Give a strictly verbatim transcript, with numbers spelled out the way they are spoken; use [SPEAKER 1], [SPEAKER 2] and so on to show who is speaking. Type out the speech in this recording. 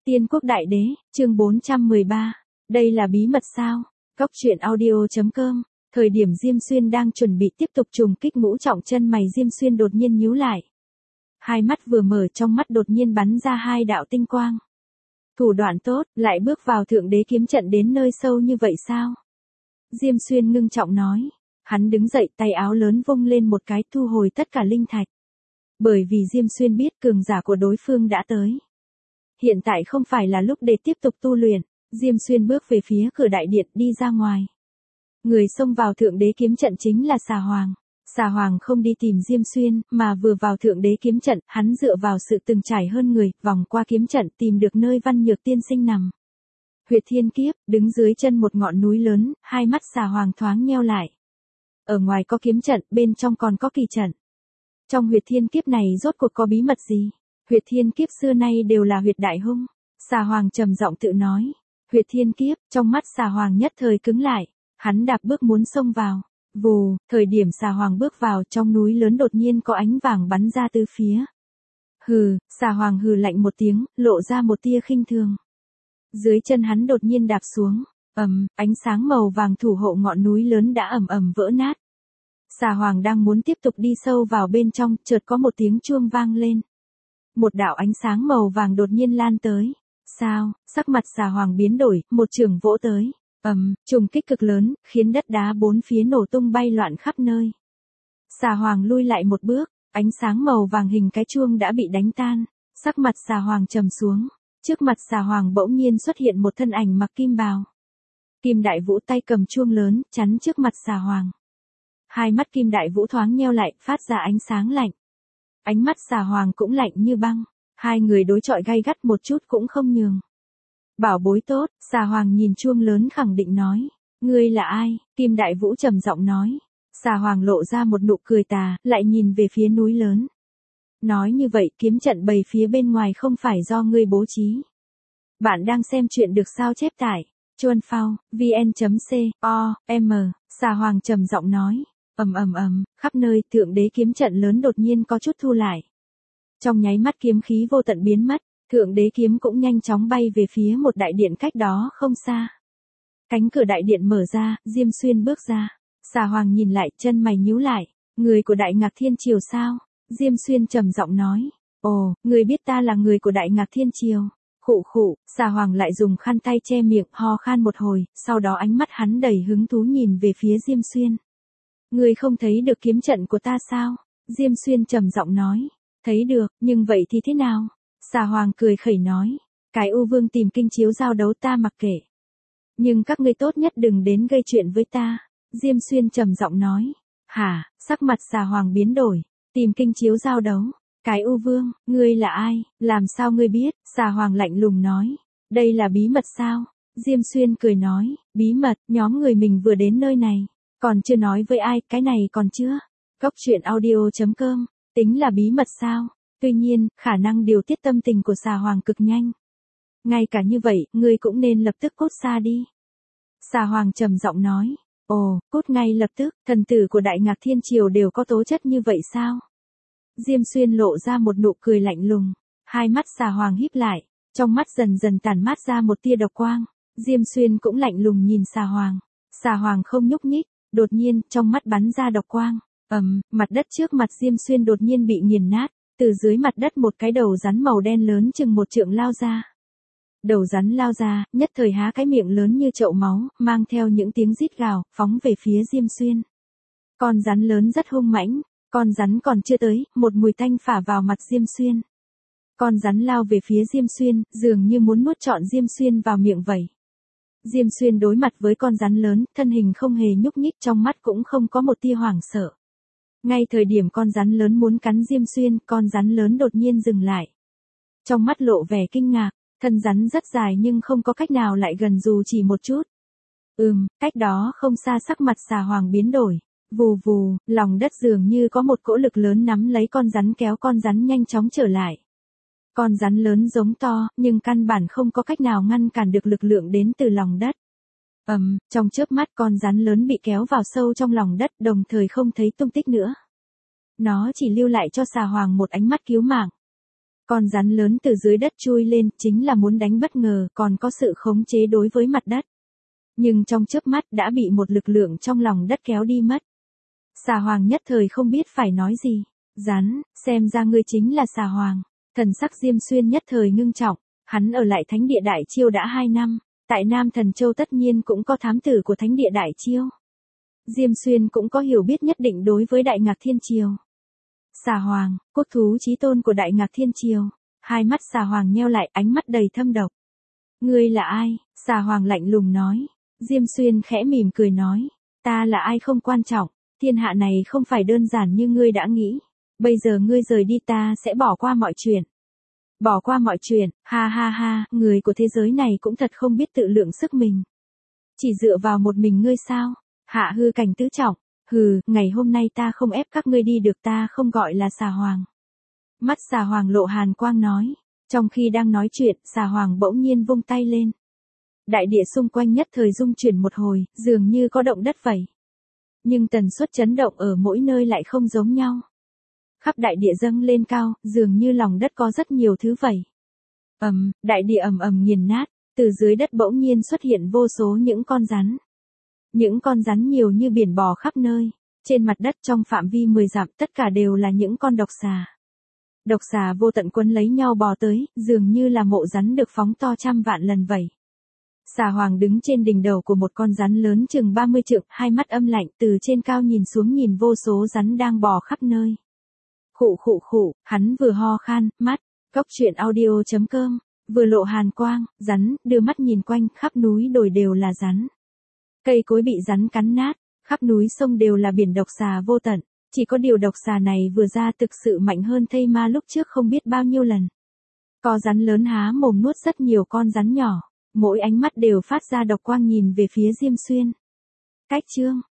[SPEAKER 1] Tiên quốc đại đế, chương bốn trăm mười ba. Đây là bí mật sao? Cốc truyện audio chấm com. Thời điểm Diêm Xuyên đang chuẩn bị tiếp tục trùng kích ngũ trọng chân, mày Diêm Xuyên đột nhiên nhíu lại. Hai mắt vừa mở, trong mắt đột nhiên bắn ra hai đạo tinh quang. Thủ đoạn tốt, lại bước vào thượng đế kiếm trận đến nơi sâu như vậy sao? Diêm Xuyên ngưng trọng nói. Hắn đứng dậy, tay áo lớn vung lên một cái, thu hồi tất cả linh thạch. Bởi vì Diêm Xuyên biết cường giả của đối phương đã tới. Hiện tại không phải là lúc để tiếp tục tu luyện. Diêm Xuyên bước về phía cửa đại điện, đi ra ngoài. Người xông vào thượng đế kiếm trận chính là Xà Hoàng. Xà Hoàng không đi tìm Diêm Xuyên, mà vừa vào thượng đế kiếm trận, hắn dựa vào sự từng trải hơn người, vòng qua kiếm trận tìm được nơi Văn Nhược tiên sinh nằm. Huyệt Thiên Kiếp, đứng dưới chân một ngọn núi lớn, hai mắt Xà Hoàng thoáng nheo lại. Ở ngoài có kiếm trận, bên trong còn có kỳ trận. Trong huyệt Thiên Kiếp này rốt cuộc có bí mật gì? Huyệt Thiên Kiếp xưa nay đều là huyệt đại hung. Xà Hoàng trầm giọng tự nói. Huyệt Thiên Kiếp, trong mắt Xà Hoàng nhất thời cứng lại. Hắn đạp bước muốn xông vào. Vù, thời điểm Xà Hoàng bước vào, trong núi lớn đột nhiên có ánh vàng bắn ra từ phía. Hừ, Xà Hoàng hừ lạnh một tiếng, lộ ra một tia khinh thường. Dưới chân hắn đột nhiên đạp xuống. Ầm, ánh sáng màu vàng thủ hộ ngọn núi lớn đã ầm ầm vỡ nát. Xà Hoàng đang muốn tiếp tục đi sâu vào bên trong, chợt có một tiếng chuông vang lên. Một đạo ánh sáng màu vàng đột nhiên lan tới. Sao? Sắc mặt Xà Hoàng biến đổi, một chưởng vỗ tới. Ầm, trùng kích cực lớn, khiến đất đá bốn phía nổ tung bay loạn khắp nơi. Xà Hoàng lui lại một bước, ánh sáng màu vàng hình cái chuông đã bị đánh tan. Sắc mặt Xà Hoàng trầm xuống. Trước mặt Xà Hoàng bỗng nhiên xuất hiện một thân ảnh mặc kim bào. Kim Đại Vũ tay cầm chuông lớn, chắn trước mặt Xà Hoàng. Hai mắt Kim Đại Vũ thoáng nheo lại, phát ra ánh sáng lạnh. Ánh mắt Xà Hoàng cũng lạnh như băng. Hai người đối chọi gay gắt, một chút cũng không nhường. Bảo bối tốt, Xà Hoàng nhìn chuông lớn khẳng định nói. Ngươi là ai? Kim Đại Vũ trầm giọng nói. Xà Hoàng lộ ra một nụ cười tà, lại nhìn về phía núi lớn. Nói như vậy, kiếm trận bày phía bên ngoài không phải do ngươi bố trí. Bạn đang xem chuyện được sao chép tải. Chuan phao, vn.co, m, Xà Hoàng trầm giọng nói. Ầm ầm ầm, khắp nơi thượng đế kiếm trận lớn đột nhiên có chút thu lại. Trong nháy mắt kiếm khí vô tận biến mất, thượng đế kiếm cũng nhanh chóng bay về phía một đại điện cách đó không xa. Cánh cửa đại điện mở ra, Diêm Xuyên bước ra. Xà Hoàng nhìn lại, chân mày nhíu lại. Người của Đại Ngạc Thiên Triều sao? Diêm Xuyên trầm giọng nói. Ồ, người biết ta là người của Đại Ngạc Thiên Triều. Khụ khụ, Xà Hoàng lại dùng khăn tay che miệng, ho khan một hồi, sau đó ánh mắt hắn đầy hứng thú nhìn về phía Diêm Xuyên. Ngươi không thấy được kiếm trận của ta sao? Diêm Xuyên trầm giọng nói. Thấy được, nhưng vậy thì thế nào? Xà Hoàng cười khẩy nói. Cái U Vương tìm kinh chiếu giao đấu ta mặc kệ. Nhưng các ngươi tốt nhất đừng đến gây chuyện với ta. Diêm Xuyên trầm giọng nói. Hả? Sắc mặt Xà Hoàng biến đổi. Tìm kinh chiếu giao đấu. Cái U Vương, ngươi là ai? Làm sao ngươi biết? Xà Hoàng lạnh lùng nói. Đây là bí mật sao? Diêm Xuyên cười nói. Bí mật, nhóm người mình vừa đến nơi này. Còn chưa nói với ai, cái này còn chưa. Cốc truyện audio chấm com. Tính là bí mật sao? Tuy nhiên, khả năng điều tiết tâm tình của Xà Hoàng cực nhanh. Ngay cả như vậy, ngươi cũng nên lập tức cút xa đi. Xà Hoàng trầm giọng nói. Ồ, cút ngay lập tức, thần tử của Đại Ngạc Thiên Triều đều có tố chất như vậy sao? Diêm Xuyên lộ ra một nụ cười lạnh lùng. Hai mắt Xà Hoàng híp lại, trong mắt dần dần tản mát ra một tia độc quang. Diêm Xuyên cũng lạnh lùng nhìn Xà Hoàng. Xà Hoàng không nhúc nhích, đột nhiên, trong mắt bắn ra độc quang. Ầm, mặt đất trước mặt Diêm Xuyên đột nhiên bị nghiền nát, từ dưới mặt đất một cái đầu rắn màu đen lớn chừng một trượng lao ra. Đầu rắn lao ra, nhất thời há cái miệng lớn như chậu máu, mang theo những tiếng rít gào, phóng về phía Diêm Xuyên. Con rắn lớn rất hung mãnh, con rắn còn chưa tới, một mùi tanh phả vào mặt Diêm Xuyên. Con rắn lao về phía Diêm Xuyên, dường như muốn nuốt trọn Diêm Xuyên vào miệng vậy. Diêm Xuyên đối mặt với con rắn lớn, thân hình không hề nhúc nhích, trong mắt cũng không có một tia hoảng sợ. Ngay thời điểm con rắn lớn muốn cắn Diêm Xuyên, con rắn lớn đột nhiên dừng lại. Trong mắt lộ vẻ kinh ngạc, thân rắn rất dài nhưng không có cách nào lại gần dù chỉ một chút. Ừm, cách đó không xa sắc mặt Xà Hoàng biến đổi. Vù vù, lòng đất dường như có một cỗ lực lớn nắm lấy con rắn, kéo con rắn nhanh chóng trở lại. Con rắn lớn giống to, nhưng căn bản không có cách nào ngăn cản được lực lượng đến từ lòng đất. Ầm, um, trong chớp mắt con rắn lớn bị kéo vào sâu trong lòng đất, đồng thời không thấy tung tích nữa. Nó chỉ lưu lại cho Xà Hoàng một ánh mắt cứu mạng. Con rắn lớn từ dưới đất chui lên chính là muốn đánh bất ngờ, còn có sự khống chế đối với mặt đất. Nhưng trong chớp mắt đã bị một lực lượng trong lòng đất kéo đi mất. Xà Hoàng nhất thời không biết phải nói gì. Rắn, xem ra ngươi chính là Xà Hoàng. Thần sắc Diêm Xuyên nhất thời ngưng trọng, hắn ở lại Thánh địa Đại Chiêu đã hai năm, tại Nam Thần Châu tất nhiên cũng có thám tử của Thánh địa Đại Chiêu. Diêm Xuyên cũng có hiểu biết nhất định đối với Đại Ngạc Thiên Triều. Xà Hoàng, quốc thú chí tôn của Đại Ngạc Thiên Triều. Hai mắt Xà Hoàng nheo lại, ánh mắt đầy thâm độc. Ngươi là ai? Xà Hoàng lạnh lùng nói. Diêm Xuyên khẽ mỉm cười nói. Ta là ai không quan trọng, thiên hạ này không phải đơn giản như ngươi đã nghĩ. Bây giờ ngươi rời đi ta sẽ bỏ qua mọi chuyện. Bỏ qua mọi chuyện, ha ha ha, người của thế giới này cũng thật không biết tự lượng sức mình. Chỉ dựa vào một mình ngươi sao? Hạ hư cảnh tứ trọng. Hừ, ngày hôm nay ta không ép các ngươi đi được, ta không gọi là Xà Hoàng. Mắt Xà Hoàng lộ hàn quang nói. Trong khi đang nói chuyện, Xà Hoàng bỗng nhiên vung tay lên. Đại địa xung quanh nhất thời rung chuyển một hồi, dường như có động đất vậy. Nhưng tần suất chấn động ở mỗi nơi lại không giống nhau. Khắp đại địa dâng lên cao, dường như lòng đất có rất nhiều thứ vậy. Ầm, đại địa ầm ầm nghiền nát, từ dưới đất bỗng nhiên xuất hiện vô số những con rắn. Những con rắn nhiều như biển bò khắp nơi, trên mặt đất trong phạm vi mười dặm tất cả đều là những con độc xà. Độc xà vô tận quấn lấy nhau bò tới, dường như là mộ rắn được phóng to trăm vạn lần vậy. Xà Hoàng đứng trên đỉnh đầu của một con rắn lớn chừng ba mươi trượng, hai mắt âm lạnh từ trên cao nhìn xuống nhìn vô số rắn đang bò khắp nơi. Khụ khụ khụ, hắn vừa ho khan, mắt, Cốc truyện audio chấm com, vừa lộ hàn quang, rắn, đưa mắt nhìn quanh, khắp núi đồi đều là rắn. Cây cối bị rắn cắn nát, khắp núi sông đều là biển độc xà vô tận, chỉ có điều độc xà này vừa ra thực sự mạnh hơn thây ma lúc trước không biết bao nhiêu lần. Có rắn lớn há mồm nuốt rất nhiều con rắn nhỏ, mỗi ánh mắt đều phát ra độc quang nhìn về phía Diêm Xuyên. Cách chương